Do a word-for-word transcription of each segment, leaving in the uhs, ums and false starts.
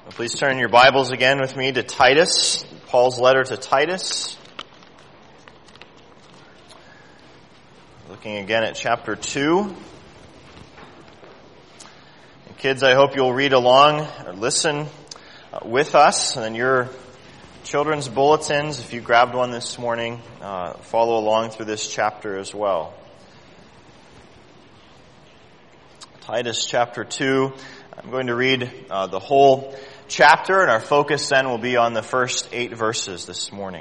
Please turn your Bibles again with me to Titus, Paul's letter to Titus. Looking again at chapter two. And kids, I hope you'll read along or listen uh, with us. And then your children's bulletins, if you grabbed one this morning, uh, follow along through this chapter as well. Titus chapter two. I'm going to read uh, the whole chapter, and our focus then will be on the first eight verses this morning.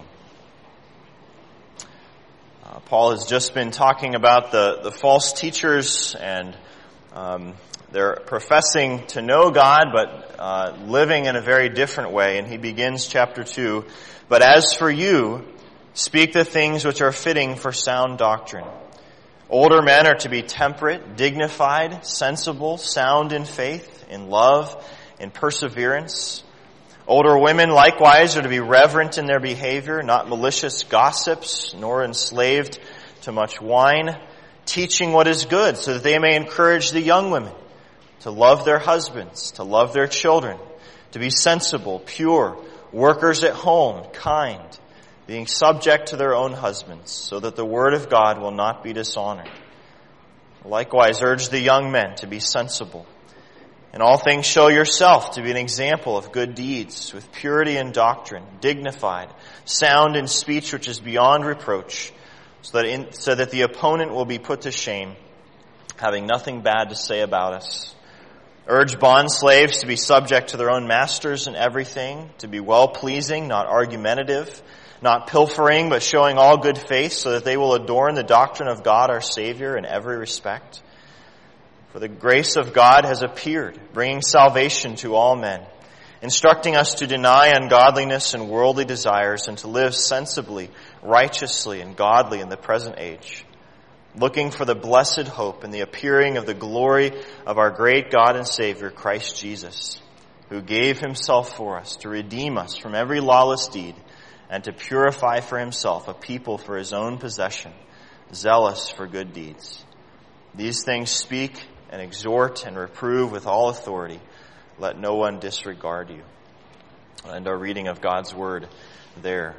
Uh, Paul has just been talking about the, the false teachers, and um, they're professing to know God, but uh, living in a very different way. And he begins chapter two, "But as for you, speak the things which are fitting for sound doctrine. Older men are to be temperate, dignified, sensible, sound in faith, in love, in perseverance. Older women likewise are to be reverent in their behavior, not malicious gossips, nor enslaved to much wine, teaching what is good, so that they may encourage the young women to love their husbands, to love their children, to be sensible, pure, workers at home, kind, being subject to their own husbands, so that the word of God will not be dishonored. Likewise, urge the young men to be sensible. In all things show yourself to be an example of good deeds, with purity in doctrine, dignified, sound in speech which is beyond reproach, so that, in, so that the opponent will be put to shame, having nothing bad to say about us. Urge bondslaves to be subject to their own masters in everything, to be well-pleasing, not argumentative, not pilfering, but showing all good faith, so that they will adorn the doctrine of God our Savior in every respect. For the grace of God has appeared, bringing salvation to all men, instructing us to deny ungodliness and worldly desires, and to live sensibly, righteously, and godly in the present age, looking for the blessed hope and the appearing of the glory of our great God and Savior, Christ Jesus, who gave himself for us to redeem us from every lawless deed, and to purify for himself a people for his own possession, zealous for good deeds. These things speak and exhort and reprove with all authority. Let no one disregard you." And our reading of God's word there.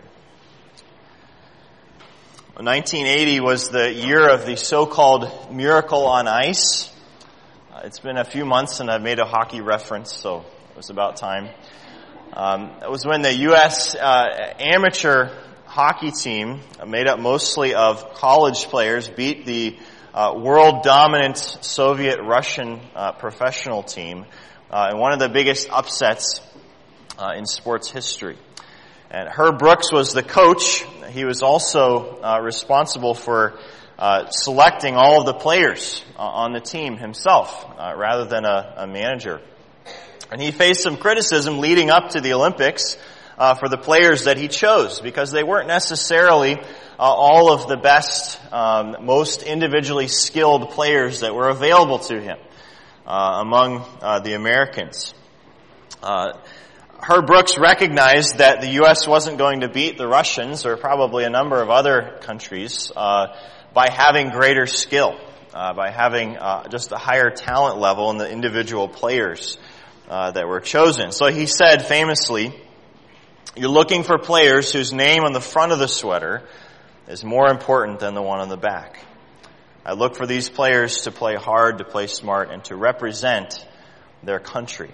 nineteen eighty was the year of the so-called Miracle on Ice. Uh, it's been a few months and I've made a hockey reference, so it was about time. Um, it was when the U S uh, amateur hockey team, made up mostly of college players, beat the uh, world-dominant Soviet-Russian uh, professional team uh, in one of the biggest upsets uh, in sports history. And Herb Brooks was the coach. He was also uh, responsible for uh, selecting all of the players uh, on the team himself, uh, rather than a, a manager. And he faced some criticism leading up to the Olympics uh, for the players that he chose, because they weren't necessarily uh, all of the best, um, most individually skilled players that were available to him uh, among uh, the Americans. Uh, Herb Brooks recognized that the U S wasn't going to beat the Russians, or probably a number of other countries, uh, by having greater skill, uh, by having uh, just a higher talent level in the individual players Uh, that were chosen. So he said famously, "You're looking for players whose name on the front of the sweater is more important than the one on the back. I look for these players to play hard, to play smart, and to represent their country."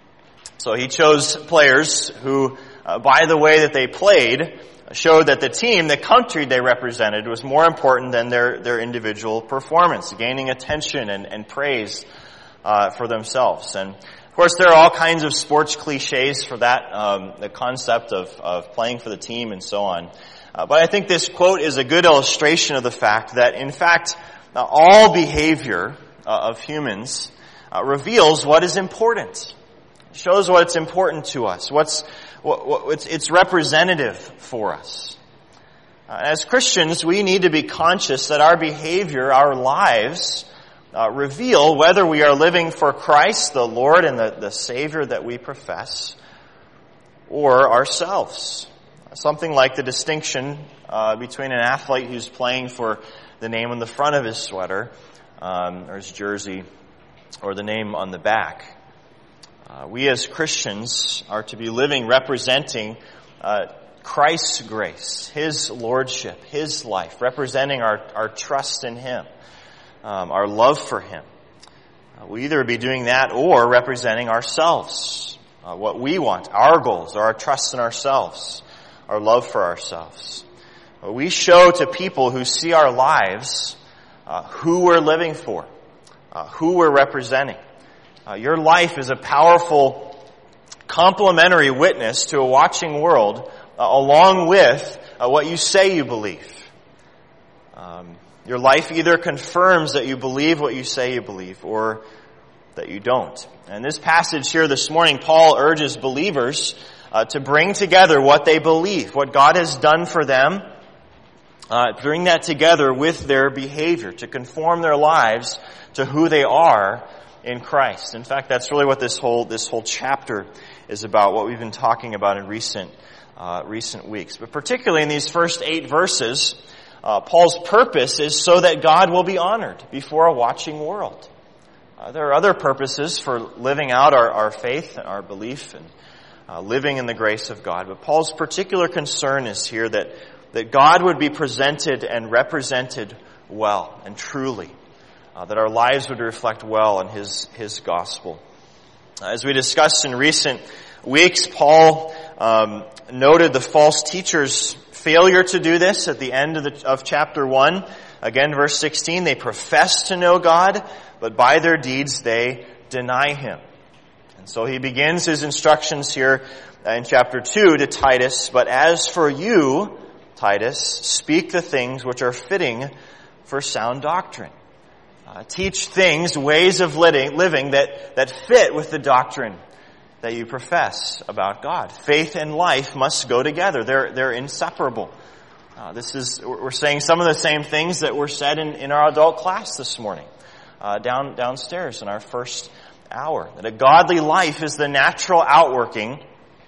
So he chose players who, uh, by the way that they played, showed that the team, the country they represented, was more important than their, their individual performance, gaining attention and, and praise uh, for themselves. And of course, there are all kinds of sports cliches for that, um, the concept of, of playing for the team and so on. Uh, but I think this quote is a good illustration of the fact that, in fact, uh, all behavior uh, of humans uh, reveals what is important. It shows what's important to us, what's what, what it's, it's representative for us. Uh, as Christians, we need to be conscious that our behavior, our lives, Uh, reveal whether we are living for Christ, the Lord and the, the Savior that we profess, or ourselves. Something like the distinction uh, between an athlete who's playing for the name on the front of his sweater, um, or his jersey, or the name on the back. Uh, we as Christians are to be living representing uh, Christ's grace, His lordship, His life, representing our, our trust in Him, um, our love for Him. Uh, we either be doing that or representing ourselves, uh, what we want, our goals, or our trust in ourselves, our love for ourselves. Uh, we show to people who see our lives uh, who we're living for, uh, who we're representing. Uh, your life is a powerful complementary witness to a watching world, uh, along with uh, what you say you believe. Um, your life either confirms that you believe what you say you believe, or that you don't. And this passage here this morning, Paul urges believers uh, to bring together what they believe, what God has done for them, uh, bring that together with their behavior, to conform their lives to who they are in Christ. In fact, that's really what this whole this whole chapter is about, what we've been talking about in recent uh, recent weeks. But particularly in these first eight verses, uh, Paul's purpose is so that God will be honored before a watching world. Uh, there are other purposes for living out our, our faith and our belief and uh, living in the grace of God. But Paul's particular concern is here that, that God would be presented and represented well and truly. Uh, that our lives would reflect well on His, His gospel. Uh, as we discussed in recent weeks, Paul um, noted the false teachers' failure to do this at the end of, the, of chapter one. Again, verse sixteen, they profess to know God, but by their deeds they deny Him. And so he begins his instructions here in chapter two to Titus, but as for you, Titus, speak the things which are fitting for sound doctrine. Uh, teach things, ways of living, living that, that fit with the doctrine that you profess about God. Faith and life must go together. They're, they're inseparable. Uh, this is, we're saying some of the same things that were said in, in our adult class this morning, uh, down, downstairs in our first hour. That a godly life is the natural outworking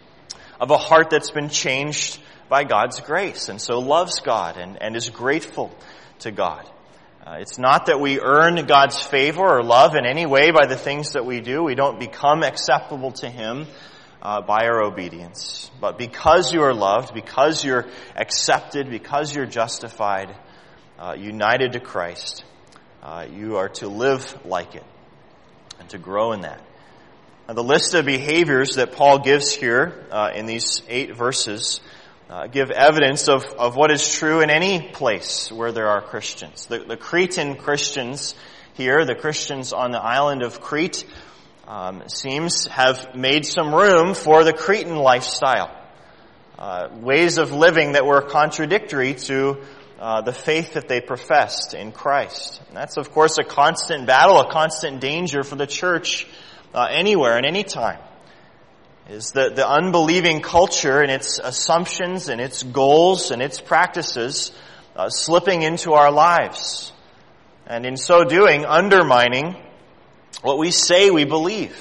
of a heart that's been changed by God's grace, and so loves God and, and is grateful to God. Uh, it's not that we earn God's favor or love in any way by the things that we do. We don't become acceptable to Him uh, by our obedience. But because you are loved, because you're accepted, because you're justified, uh, united to Christ, uh, you are to live like it and to grow in that. Now, the list of behaviors that Paul gives here uh, in these eight verses Uh, give evidence of, of what is true in any place where there are Christians. The, the Cretan Christians here, the Christians on the island of Crete, um, seems have made some room for the Cretan lifestyle. Uh, ways of living that were contradictory to uh, the faith that they professed in Christ. And that's, of course, a constant battle, a constant danger for the church uh, anywhere and any time. Is the, the unbelieving culture and its assumptions and its goals and its practices uh, slipping into our lives. And in so doing, undermining what we say we believe.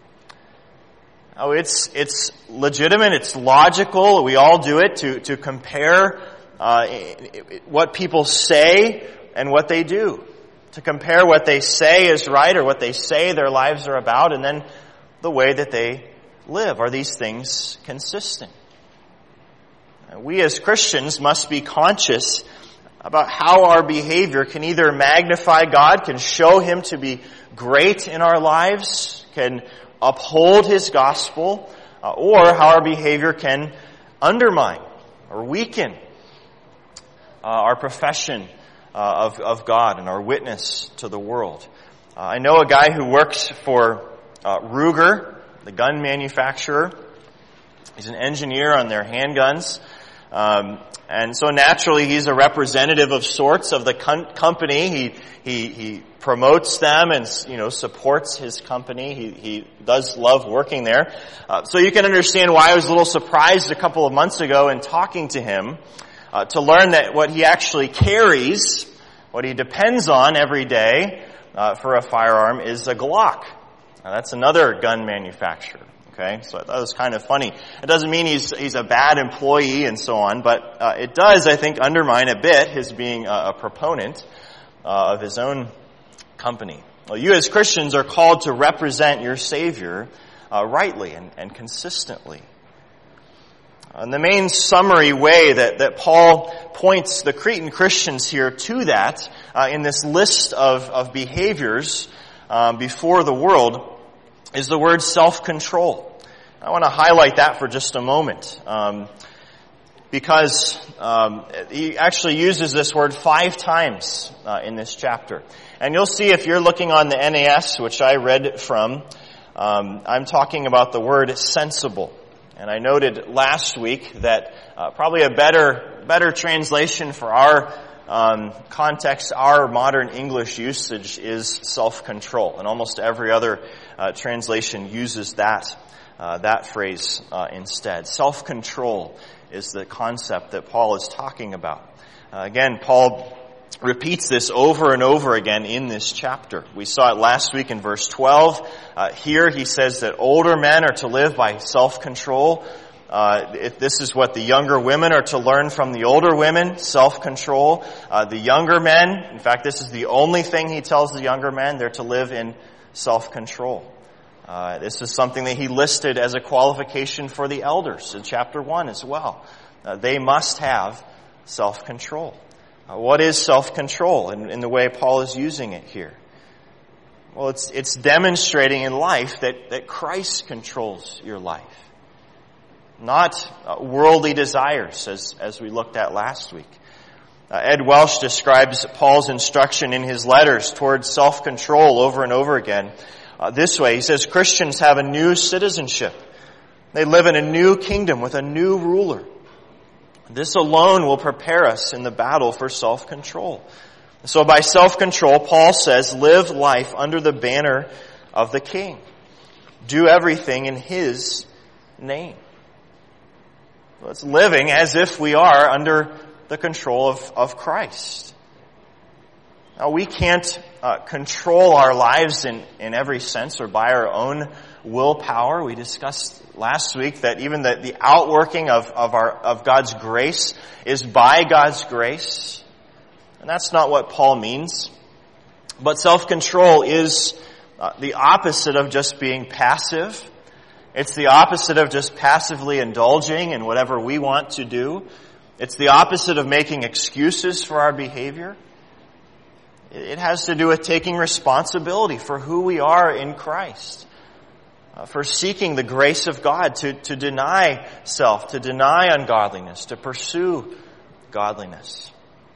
Oh, it's, it's legitimate, it's logical, we all do it, to, to compare uh, what people say and what they do. To compare what they say is right or what they say their lives are about, and then the way that they live. Are these things consistent? We as Christians must be conscious about how our behavior can either magnify God, can show Him to be great in our lives, can uphold His gospel, uh, or how our behavior can undermine or weaken uh, our profession uh, of, of God and our witness to the world. Uh, I know a guy who works for uh, Ruger, the gun manufacturer. He's an engineer on their handguns. Um, and so naturally he's a representative of sorts of the com- company. He, he, he promotes them and, you know, supports his company. He, he does love working there. Uh, so you can understand why I was a little surprised a couple of months ago in talking to him, uh, to learn that what he actually carries, what he depends on every day, uh, for a firearm is a Glock. Now, that's another gun manufacturer. Okay, so that was kind of funny. It doesn't mean he's he's a bad employee and so on, but uh, it does, I think, undermine a bit his being a, a proponent uh, of his own company. Well, you as Christians are called to represent your Savior uh, rightly and, and consistently. And the main summary way that, that Paul points the Cretan Christians here to that, uh, in this list of, of behaviors um, before the world, is the word self-control. I want to highlight that for just a moment, um, because um, he actually uses this word five times uh, in this chapter. And you'll see if you're looking on the N A S, which I read from, um, I'm talking about the word sensible. And I noted last week that uh, probably a better better translation for our um, context, our modern English usage, is self-control. And almost every other uh, translation uses that uh, that phrase uh, instead. Self-control is the concept that Paul is talking about. Uh, again, Paul repeats this over and over again in this chapter. We saw it last week in verse twelve. Uh, here he says that older men are to live by self-control. Uh, if this is what the younger women are to learn from the older women, self-control. Uh, the younger men, in fact, this is the only thing he tells the younger men, they're to live in self-control. Uh, this is something that he listed as a qualification for the elders in chapter one as well. Uh, they must have self-control. Uh, what is self-control in, in the way Paul is using it here? Well, it's it's demonstrating in life that, that Christ controls your life. Not uh, worldly desires, as, as we looked at last week. Uh, Ed Welsh describes Paul's instruction in his letters towards self-control over and over again uh, this way. He says, Christians have a new citizenship. They live in a new kingdom with a new ruler. This alone will prepare us in the battle for self-control. So by self-control, Paul says, live life under the banner of the King. Do everything in His name. So it's living as if we are under the control of, of Christ. Now, we can't uh, control our lives in, in every sense or by our own willpower. We discussed last week that even the, the outworking of, of our of God's grace is by God's grace. And that's not what Paul means. But self-control is uh, the opposite of just being passive. It's the opposite of just passively indulging in whatever we want to do. It's the opposite of making excuses for our behavior. It has to do with taking responsibility for who we are in Christ. Uh, for seeking the grace of God to, to deny self, to deny ungodliness, to pursue godliness.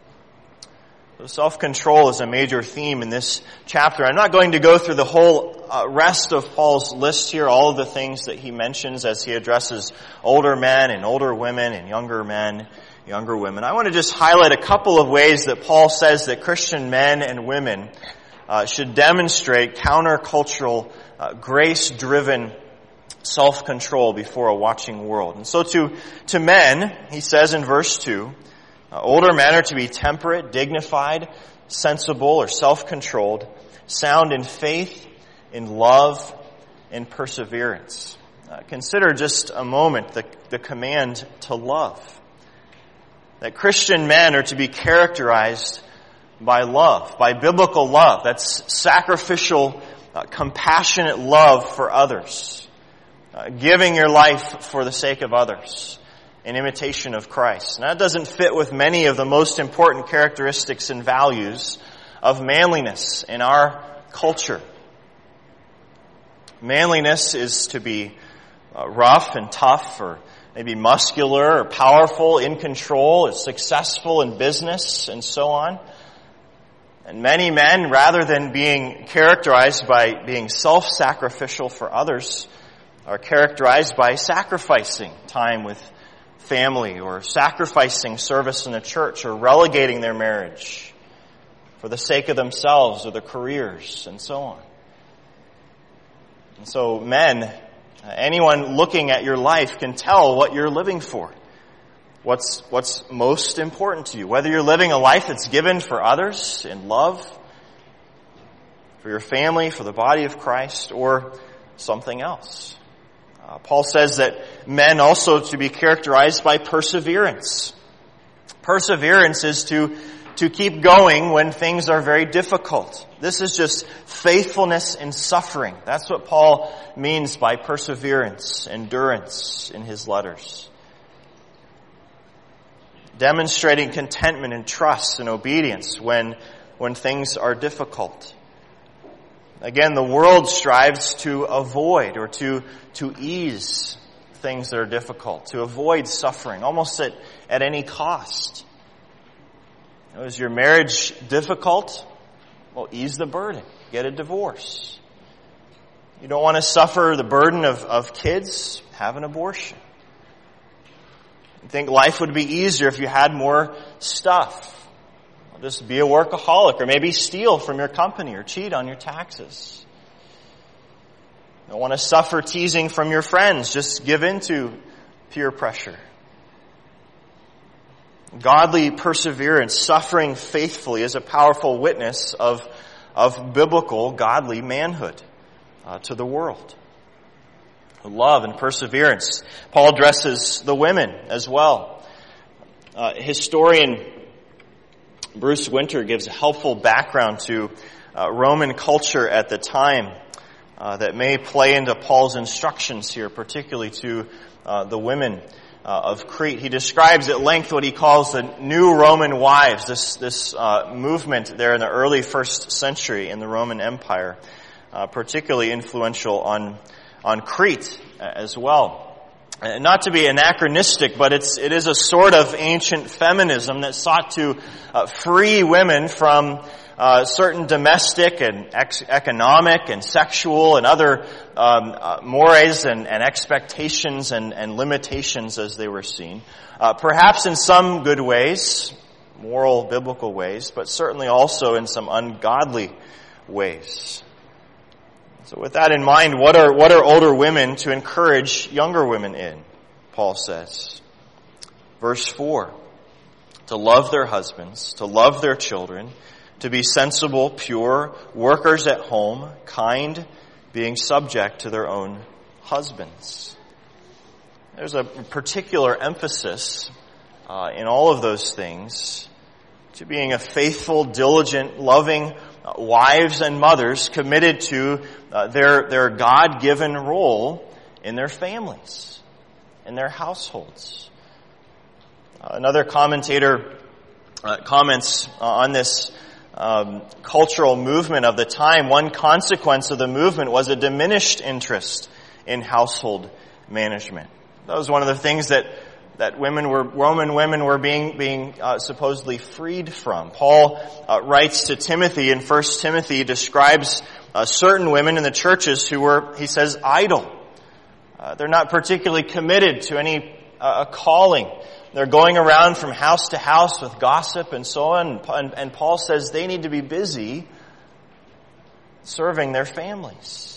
So self-control is a major theme in this chapter. I'm not going to go through the whole uh, rest of Paul's list here, all of the things that he mentions as he addresses older men and older women and younger men, younger women. I want to just highlight a couple of ways that Paul says that Christian men and women uh, should demonstrate countercultural, uh, grace-driven self-control before a watching world. And so to, to men, he says in verse two, Uh, older men are to be temperate, dignified, sensible, or self-controlled, sound in faith, in love, in perseverance. Uh, consider just a moment the, the command to love. That Christian men are to be characterized by love, by biblical love. That's sacrificial, uh, compassionate love for others. Uh, giving your life for the sake of others. In imitation of Christ. Now, that doesn't fit with many of the most important characteristics and values of manliness in our culture. Manliness is to be uh, rough and tough, or maybe muscular or powerful, in control, is successful in business, and so on. And many men, rather than being characterized by being self-sacrificial for others, are characterized by sacrificing time with family, or sacrificing service in the church, or relegating their marriage for the sake of themselves or their careers, and so on. And so men, anyone looking at your life can tell what you're living for. What's, what's most important to you. Whether you're living a life that's given for others in love, for your family, for the body of Christ, or something else. Uh, Paul says that men also to be characterized by perseverance. Perseverance is to to keep going when things are very difficult. This is just faithfulness in suffering. That's what Paul means by perseverance, endurance in his letters. Demonstrating contentment and trust and obedience when, when things are difficult. Again, the world strives to avoid or to, to ease things that are difficult, to avoid suffering, almost at, at any cost. You know, is your marriage difficult? Well, ease the burden. Get a divorce. You don't want to suffer the burden of, of kids? Have an abortion. You think life would be easier if you had more stuff? Well, just be a workaholic, or maybe steal from your company or cheat on your taxes. You don't want to suffer teasing from your friends? Just give in to peer pressure. Godly perseverance, suffering faithfully, is a powerful witness of, of biblical, godly manhood uh, to the world. Love and perseverance. Paul addresses the women as well. Uh, historian Bruce Winter gives a helpful background to uh, Roman culture at the time uh, that may play into Paul's instructions here, particularly to uh, the women uh, of Crete. He describes at length what he calls the new Roman wives, this this uh, movement there in the early first century in the Roman Empire, uh, particularly influential on on Crete as well. And not to be anachronistic, but it's it is a sort of ancient feminism that sought to uh, free women from uh, certain domestic and ex- economic and sexual and other um, uh, mores and, and expectations and, and limitations as they were seen. Uh, perhaps in some good ways, moral, biblical ways, but certainly also in some ungodly ways. So with that in mind, what are what are older women to encourage younger women in? Paul says. Verse four, to love their husbands, to love their children, to be sensible, pure, workers at home, kind, being subject to their own husbands. There's a particular emphasis uh, in all of those things to being a faithful, diligent, loving uh, wives and mothers committed to uh, their, their God-given role in their families, in their households. Uh, another commentator uh, comments uh, on this um, cultural movement of the time. One consequence of the movement was a diminished interest in household management. That was one of the things that that women were, Roman women were being, being uh, supposedly freed from. Paul uh, writes to Timothy in First Timothy, describes uh, certain women in the churches who were, he says, idle. Uh, they're not particularly committed to any uh, calling. They're going around from house to house with gossip and so on. And, and Paul says they need to be busy serving their families.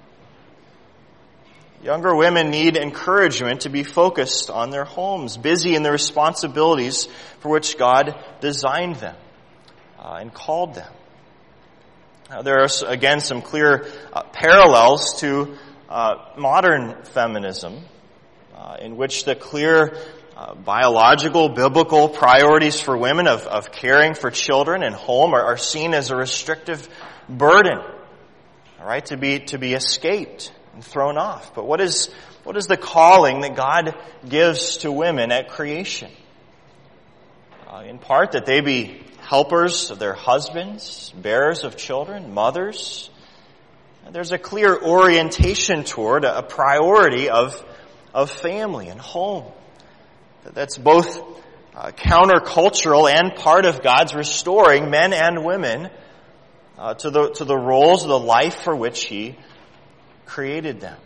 Younger women need encouragement to be focused on their homes, busy in the responsibilities for which God designed them uh, and called them. Now, there are, again, some clear uh, parallels to uh, modern feminism, uh, in which the clear uh, biological, biblical priorities for women of, of caring for children and home are, are seen as a restrictive burden, all right, to be to be escaped and thrown off. But what is what is the calling that God gives to women at creation? Uh, in part, that they be helpers of their husbands, bearers of children, mothers. And there's a clear orientation toward a, a priority of of family and home. That's both uh, countercultural and part of God's restoring men and women uh, to the to the roles of the life for which He created them.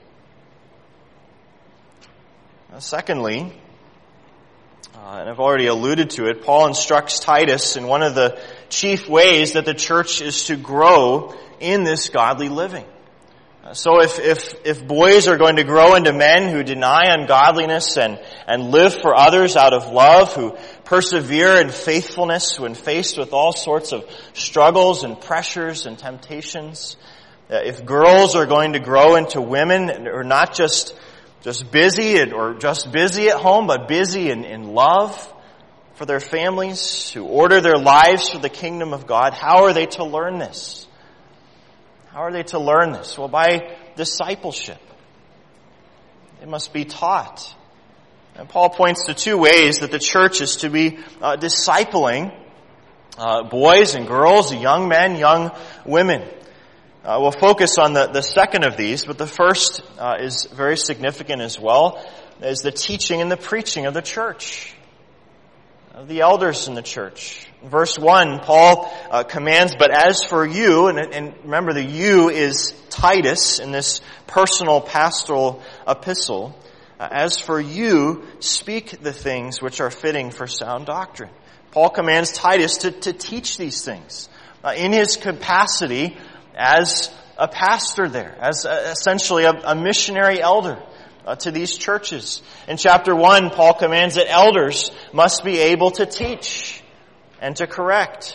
Now, secondly, uh, and I've already alluded to it, Paul instructs Titus in one of the chief ways that the church is to grow in this godly living. Uh, so if, if, if boys are going to grow into men who deny ungodliness and, and live for others out of love, who persevere in faithfulness when faced with all sorts of struggles and pressures and temptations, if girls are going to grow into women who are not just just busy or just busy at home, but busy in, in love for their families, who order their lives for the kingdom of God, how are they to learn this? How are they to learn this? Well, by discipleship. It must be taught. And Paul points to two ways that the church is to be uh, discipling uh, boys and girls, young men, young women. Uh, we'll focus on the, the second of these, but the first uh, is very significant as well, is the teaching and the preaching of the church, of the elders in the church. In verse one, Paul uh, commands, but as for you, and, and remember the you is Titus in this personal pastoral epistle, uh, as for you, speak the things which are fitting for sound doctrine. Paul commands Titus to, to teach these things uh, in his capacity as a pastor there, as a, essentially a, a missionary elder uh, to these churches. In chapter one, Paul commands that elders must be able to teach and to correct.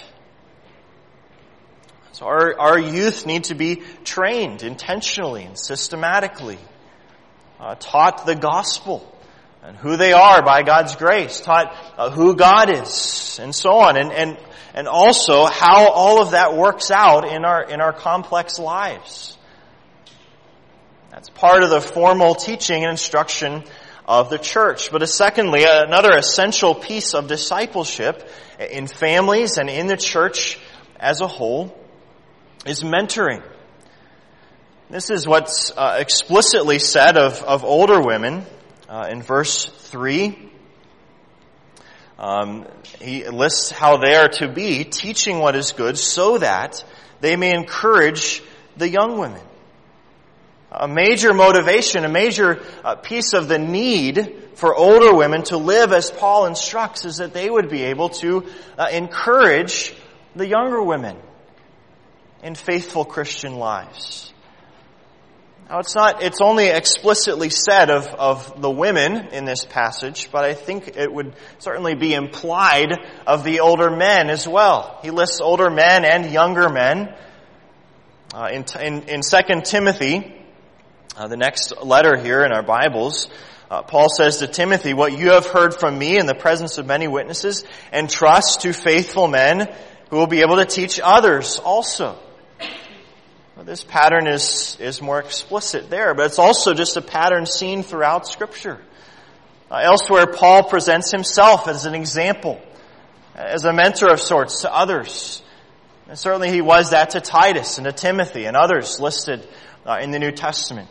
So our, our youth need to be trained intentionally and systematically, uh, taught the gospel and who they are by God's grace, taught uh, who God is, and so on, and and and also how all of that works out in our in our complex lives. That's part of the formal teaching and instruction of the church. But secondly, another essential piece of discipleship in families and in the church as a whole is mentoring. This is what's uh, explicitly said of, of older women uh, in verse three. Um, he lists how they are to be, teaching what is good so that they may encourage the young women. A major motivation, a major uh, piece of the need for older women to live as Paul instructs is that they would be able to uh, encourage the younger women in faithful Christian lives. Now it's not, it's only explicitly said of, of the women in this passage, but I think it would certainly be implied of the older men as well. He lists older men and younger men. Uh, in, in, in Second Timothy, Uh, the next letter here in our Bibles, uh, Paul says to Timothy, what you have heard from me in the presence of many witnesses, entrust to faithful men who will be able to teach others also. Well, this pattern is, is more explicit there, but it's also just a pattern seen throughout Scripture. Uh, elsewhere, Paul presents himself as an example, as a mentor of sorts to others. And certainly he was that to Titus and to Timothy and others listed uh, in the New Testament.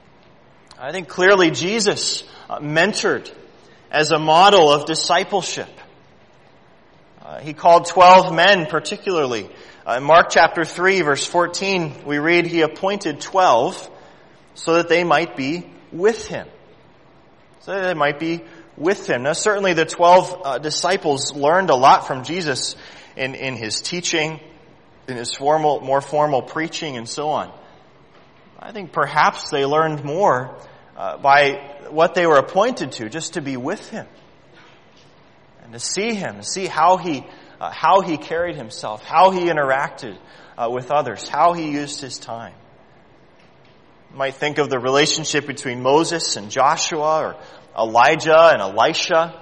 I think clearly Jesus uh, mentored as a model of discipleship. Uh, he called twelve men particularly. Uh, in Mark chapter three, verse fourteen, we read, he appointed twelve so that they might be with him. So that they might be with him. Now certainly the twelve uh, disciples learned a lot from Jesus in, in his teaching, in his formal, more formal preaching and so on. I think perhaps they learned more uh, by what they were appointed to, just to be with him and to see him, to see how he uh, how he carried himself, how he interacted uh, with others, how he used his time. You might think of the relationship between Moses and Joshua, or Elijah and Elisha.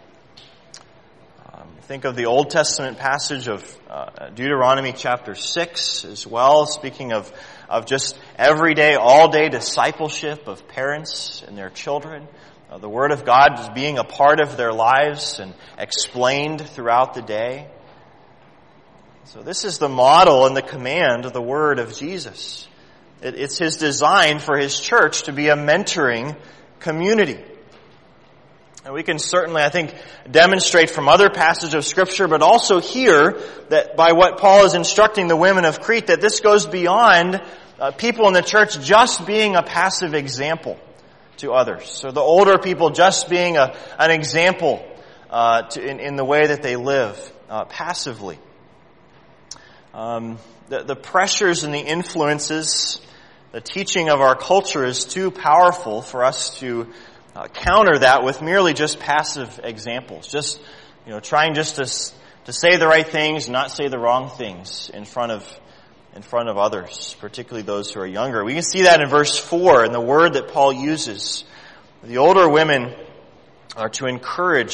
Um, think of the Old Testament passage of uh, Deuteronomy chapter six as well, speaking of of just everyday, all-day discipleship of parents and their children. Uh, the Word of God just being a part of their lives and explained throughout the day. So this is the model and the command of the Word of Jesus. It, it's His design for His church to be a mentoring community. And we can certainly, I think, demonstrate from other passages of Scripture, but also here, that by what Paul is instructing the women of Crete, that this goes beyond uh, people in the church just being a passive example to others. So the older people just being a, an example uh, to, in, in the way that they live uh, passively. Um, the, the pressures and the influences, the teaching of our culture is too powerful for us to Uh, counter that with merely just passive examples. Just, you know, trying just to to say the right things, not say the wrong things in front of in front of others, particularly those who are younger. We can see that in verse four, in the word that Paul uses. The older women are to encourage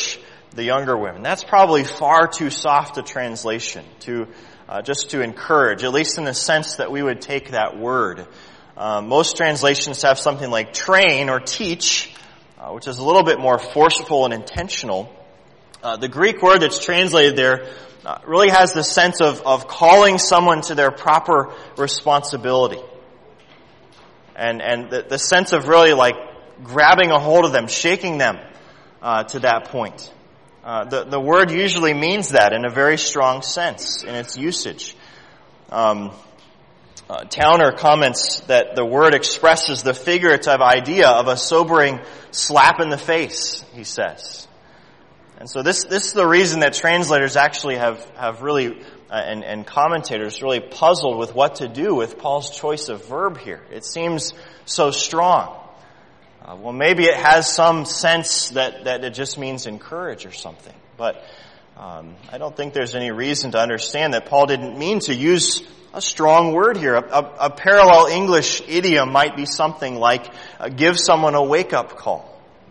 the younger women. That's probably far too soft a translation to uh, just to encourage, at least in the sense that we would take that word. Uh, most translations have something like train or teach, uh, which is a little bit more forceful and intentional. Uh, the Greek word that's translated there uh, really has the sense of, of calling someone to their proper responsibility. And, and the, the sense of really like grabbing a hold of them, shaking them uh, to that point. Uh, the, the word usually means that in a very strong sense in its usage. Um, uh, Towner comments that the word expresses the figurative idea of a sobering slap in the face, he says. And so this, this is the reason that translators actually have, have really, uh, and, and commentators really puzzled with what to do with Paul's choice of verb here. It seems so strong. Uh, well, maybe it has some sense that, that it just means encourage or something. But um, I don't think there's any reason to understand that Paul didn't mean to use a strong word here. A, a, a parallel English idiom might be something like uh, give someone a wake-up call.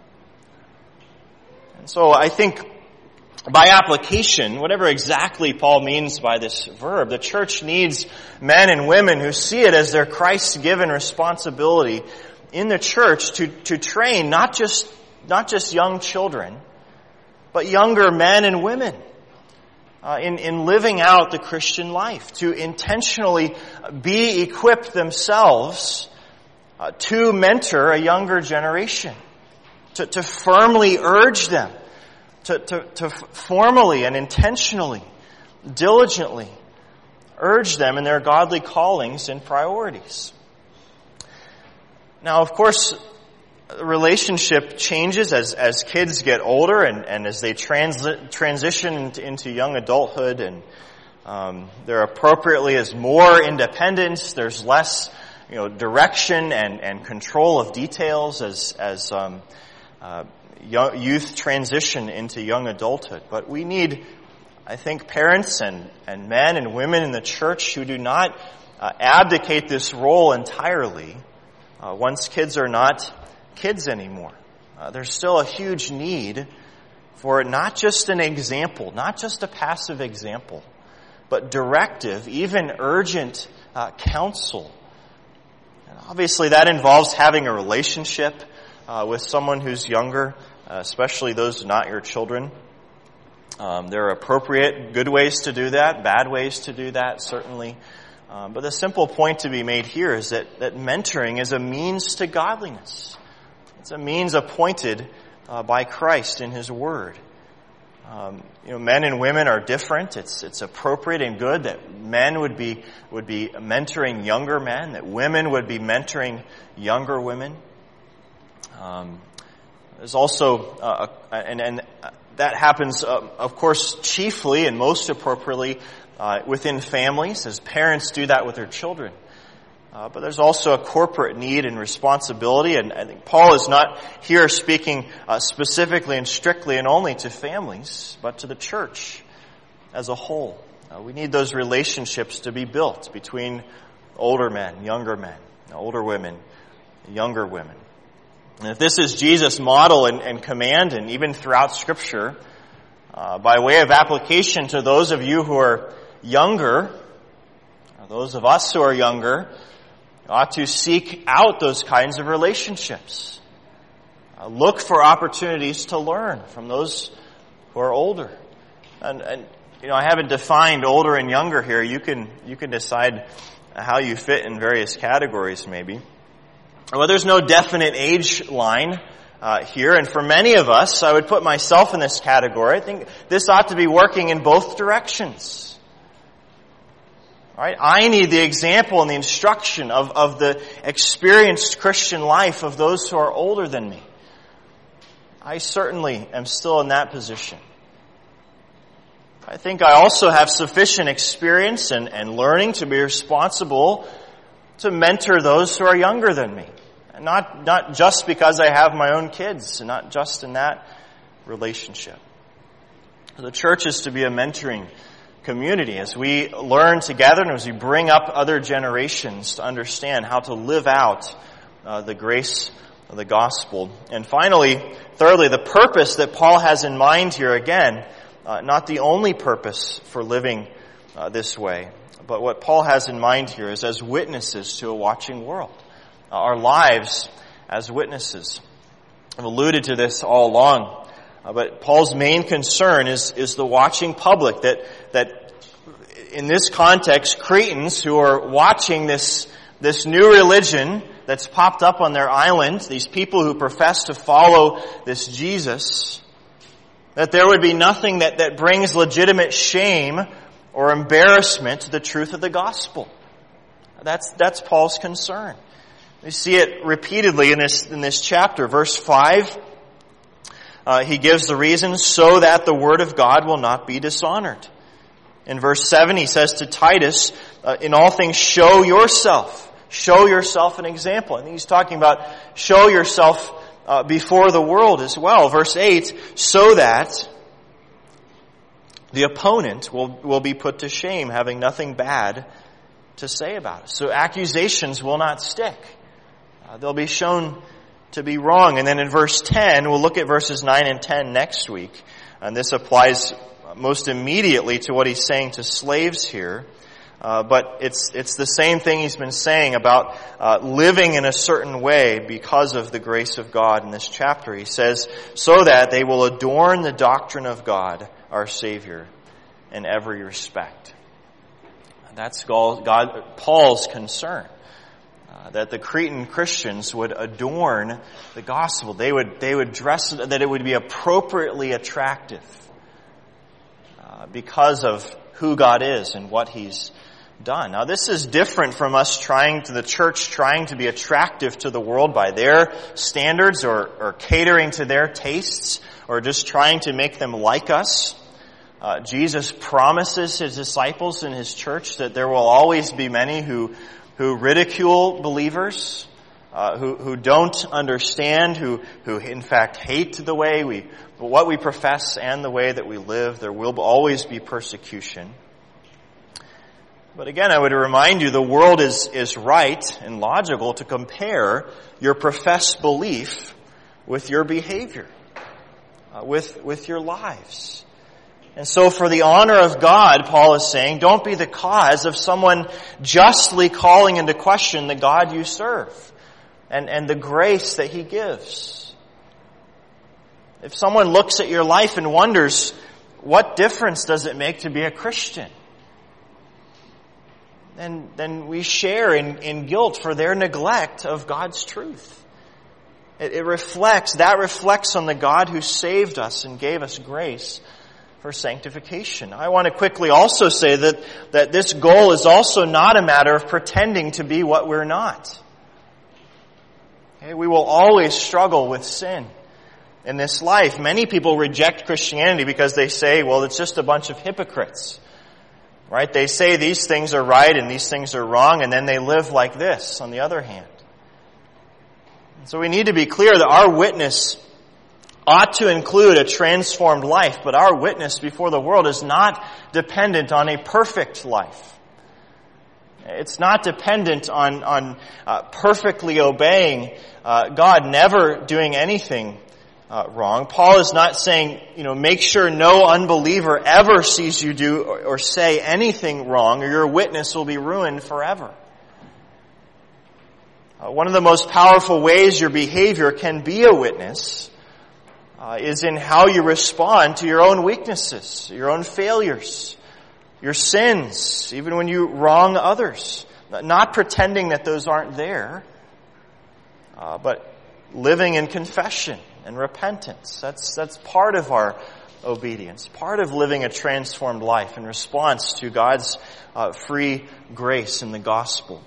And so I think by application, whatever exactly Paul means by this verb, the church needs men and women who see it as their Christ-given responsibility in the church to, to train not just, not just young children, but younger men and women uh, in, in living out the Christian life, to intentionally be equipped themselves uh, to mentor a younger generation, to, to firmly urge them, to, to, to formally and intentionally, diligently urge them in their godly callings and priorities. Now, of course, the relationship changes as, as kids get older and, and as they trans, transition into, into young adulthood, and um, there appropriately is more independence. There's less, you know, direction and, and control of details as as um, uh, young, youth transition into young adulthood. But we need, I think, parents and, and men and women in the church who do not uh, abdicate this role entirely. Uh, once kids are not kids anymore. Uh, there's still a huge need for not just an example, not just a passive example, but directive, even urgent uh, counsel. And obviously that involves having a relationship uh, with someone who's younger, uh, especially those not your children. Um, there are appropriate good ways to do that, bad ways to do that, certainly. Um, but the simple point to be made here is that, that mentoring is a means to godliness. It's a means appointed uh, by Christ in His Word. Um, you know, men and women are different. It's it's appropriate and good that men would be would be mentoring younger men, that women would be mentoring younger women. Um, there's also uh, and and that happens, uh, of course, chiefly and most appropriately Uh, within families, as parents do that with their children. Uh, but there's also a corporate need and responsibility, and I think Paul is not here speaking uh, specifically and strictly and only to families, but to the church as a whole. Uh, we need those relationships to be built between older men, younger men, older women, younger women. And if this is Jesus' model and, and command, and even throughout Scripture, uh, by way of application to those of you who are younger, those of us who are younger, ought to seek out those kinds of relationships. Uh, look for opportunities to learn from those who are older. And, and you know, I haven't defined older and younger here. You can you can decide how you fit in various categories, maybe. Well, there's no definite age line uh, here, and for many of us, I would put myself in this category. I think this ought to be working in both directions. All right, I need the example and the instruction of, of the experienced Christian life of those who are older than me. I certainly am still in that position. I think I also have sufficient experience and, and learning to be responsible to mentor those who are younger than me. And not, not just because I have my own kids, and not just in that relationship. The church is to be a mentoring community as we learn together and as we bring up other generations to understand how to live out uh, the grace of the gospel. And finally, thirdly, the purpose that Paul has in mind here, again, uh, not the only purpose for living uh, this way, but what Paul has in mind here is as witnesses to a watching world. Uh, our lives as witnesses. I've alluded to this all along, uh, but Paul's main concern is, is the watching public, that, that in this context, Cretans who are watching this, this new religion that's popped up on their island, these people who profess to follow this Jesus, that there would be nothing that, that brings legitimate shame or embarrassment to the truth of the gospel. That's, that's Paul's concern. We see it repeatedly in this, in this chapter. Verse five, uh, he gives the reason, so that the word of God will not be dishonored. In verse seven, he says to Titus, uh, in all things show yourself. Show yourself an example. And he's talking about show yourself uh, before the world as well. Verse eight, so that the opponent will, will be put to shame, having nothing bad to say about us. So accusations will not stick. Uh, they'll be shown to be wrong. And then in verse ten, we'll look at verses nine and ten next week. And this applies most immediately to what he's saying to slaves here. Uh, but it's it's the same thing he's been saying about uh, living in a certain way because of the grace of God in this chapter. He says, so that they will adorn the doctrine of God, our Savior, in every respect. That's God, God Paul's concern, uh, that the Cretan Christians would adorn the gospel. They would they would dress it, that it would be appropriately attractive uh, because of who God is and what He's done. Now, this is different from us trying to the church trying to be attractive to the world by their standards, or, or catering to their tastes, or just trying to make them like us. Uh, Jesus promises His disciples in His church that there will always be many who who ridicule believers, uh, who who don't understand, who who in fact hate the way we what we profess and the way that we live. There will always be persecution. But again, I would remind you, the world is, is right and logical to compare your professed belief with your behavior, uh, with, with your lives. And so for the honor of God, Paul is saying, don't be the cause of someone justly calling into question the God you serve and, and the grace that He gives. If someone looks at your life and wonders, what difference does it make to be a Christian? Then, then we share in, in guilt for their neglect of God's truth. It, it reflects, that reflects on the God who saved us and gave us grace for sanctification. I want to quickly also say that, that this goal is also not a matter of pretending to be what we're not. Okay, we will always struggle with sin in this life. Many people reject Christianity because they say, well, it's just a bunch of hypocrites. Right? They say these things are right and these things are wrong, and then they live like this on the other hand. And so we need to be clear that our witness ought to include a transformed life, but our witness before the world is not dependent on a perfect life. It's not dependent on, on uh, perfectly obeying uh, God, never doing anything Uh, wrong. Paul is not saying, you know, make sure no unbeliever ever sees you do or, or say anything wrong, or your witness will be ruined forever. Uh, one of the most powerful ways your behavior can be a witness uh, is in how you respond to your own weaknesses, your own failures, your sins, even when you wrong others. Not pretending that those aren't there, uh, but living in confession and repentance. That's that's part of our obedience, part of living a transformed life in response to God's uh, free grace in the gospel.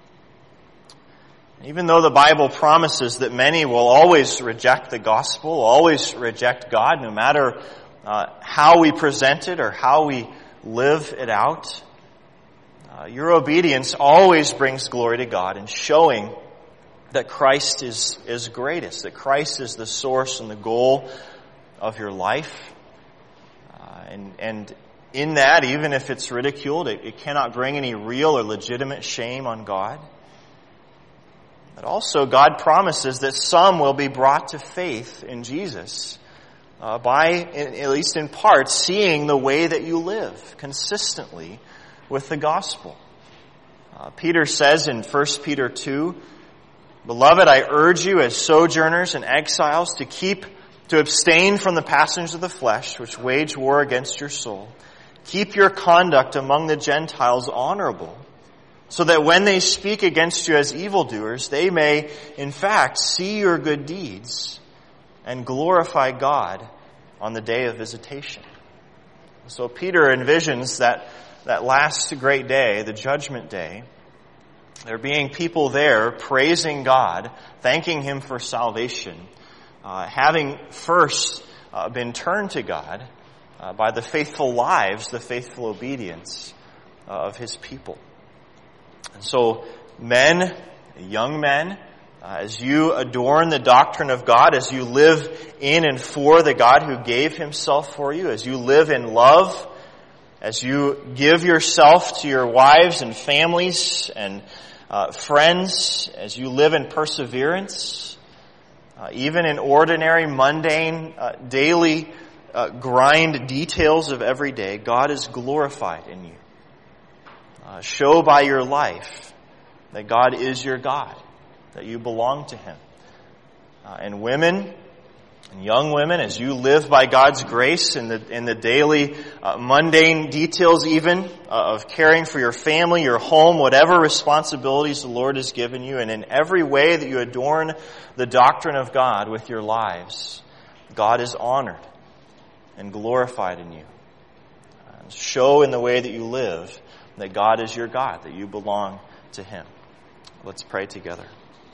Even though the Bible promises that many will always reject the gospel, always reject God, no matter uh, how we present it or how we live it out, uh, your obedience always brings glory to God in showing that Christ is, is greatest, that Christ is the source and the goal of your life. Uh, and, and in that, even if it's ridiculed, it, it cannot bring any real or legitimate shame on God. But also God promises that some will be brought to faith in Jesus uh, by, in, at least in part, seeing the way that you live consistently with the gospel. Uh, Peter says in First Peter two, "Beloved, I urge you as sojourners and exiles to keep, to abstain from the passions of the flesh, which wage war against your soul. Keep your conduct among the Gentiles honorable, so that when they speak against you as evildoers, they may, in fact, see your good deeds and glorify God on the day of visitation." So Peter envisions that, that last great day, the judgment day, there being people there praising God, thanking Him for salvation, uh, having first uh, been turned to God uh, by the faithful lives, the faithful obedience uh, of His people. And so, men, young men, uh, as you adorn the doctrine of God, as you live in and for the God who gave Himself for you, as you live in love, as you give yourself to your wives and families and uh, friends, as you live in perseverance, uh, even in ordinary, mundane, uh, daily uh, grind details of every day, God is glorified in you. Uh, show by your life that God is your God, that you belong to Him. Uh, and women, and young women, as you live by God's grace in the in the daily uh, mundane details even uh, of caring for your family, your home, whatever responsibilities the Lord has given you, and in every way that you adorn the doctrine of God with your lives, God is honored and glorified in you. Uh, show in the way that you live that God is your God, that you belong to Him. Let's pray together.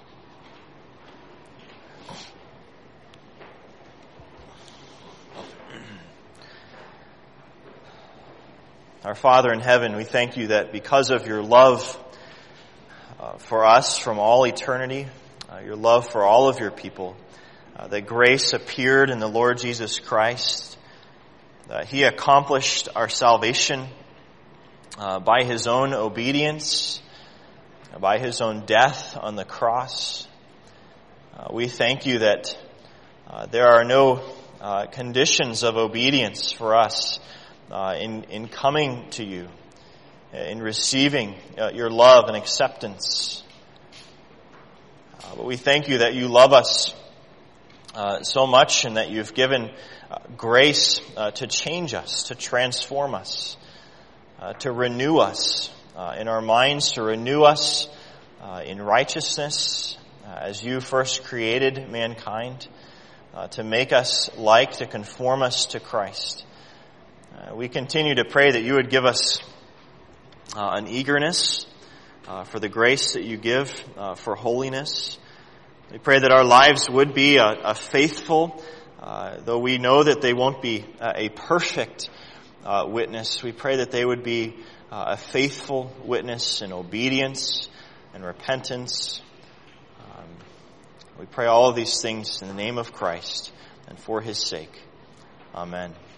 Our Father in heaven, we thank you that because of your love uh, for us from all eternity, uh, your love for all of your people, uh, that grace appeared in the Lord Jesus Christ, that He accomplished our salvation uh, by His own obedience, by His own death on the cross. Uh, we thank you that uh, there are no uh, conditions of obedience for us Uh, in, in coming to you, in receiving uh, your love and acceptance. Uh, but we thank you that you love us uh, so much and that you've given uh, grace uh, to change us, to transform us, uh, to renew us uh, in our minds, to renew us uh, in righteousness uh, as you first created mankind, uh, to make us like, to conform us to Christ. Uh, we continue to pray that you would give us uh, an eagerness uh, for the grace that you give uh, for holiness. We pray that our lives would be a, a faithful, uh, though we know that they won't be a, a perfect uh, witness. We pray that they would be uh, a faithful witness in obedience and repentance. Um, we pray all of these things in the name of Christ and for His sake. Amen.